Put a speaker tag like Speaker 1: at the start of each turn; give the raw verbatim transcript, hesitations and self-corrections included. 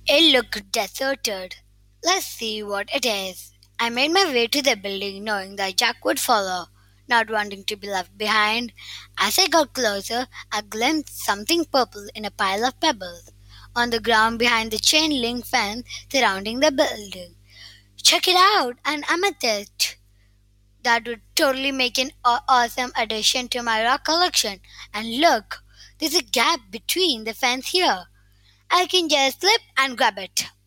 Speaker 1: It looked deserted. Let's see what it is. I made my way to the building knowing that Jack would follow, not wanting to be left behind. As I got closer, I glimpsed something purple in a pile of pebbles on the ground behind the chain link fence surrounding the building. Check it out, an amethyst! That would totally make an aw- awesome addition to my rock collection. And look, there's a gap between the fence here. I can just slip and grab it.